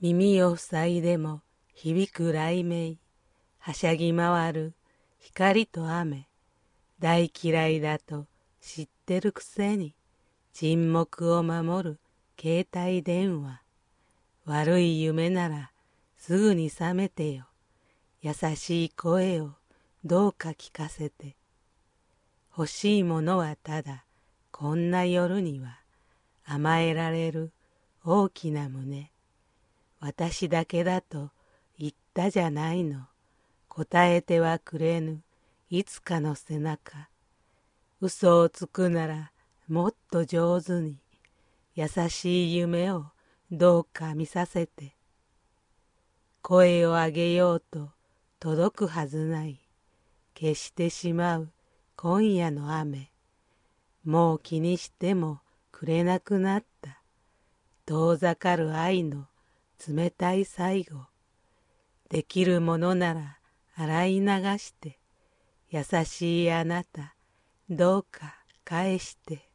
耳を塞いでも響く雷鳴、はしゃぎ回る光と雨、大嫌いだと知ってるくせに、沈黙を守る携帯電話。悪い夢ならすぐに覚めてよ。優しい声をどうか聞かせて。欲しいものはただこんな夜には甘えられる大きな胸。私だけだと言ったじゃないの。答えてはくれぬいつかの背中。嘘をつくならもっと上手に。優しい夢をどうか見させて。声を上げようと届くはずない。消してしまう今夜の雨。もう気にしてもくれなくなった。遠ざかる愛の冷たい最後。できるものなら洗い流して。優しいあなた、どうか返して。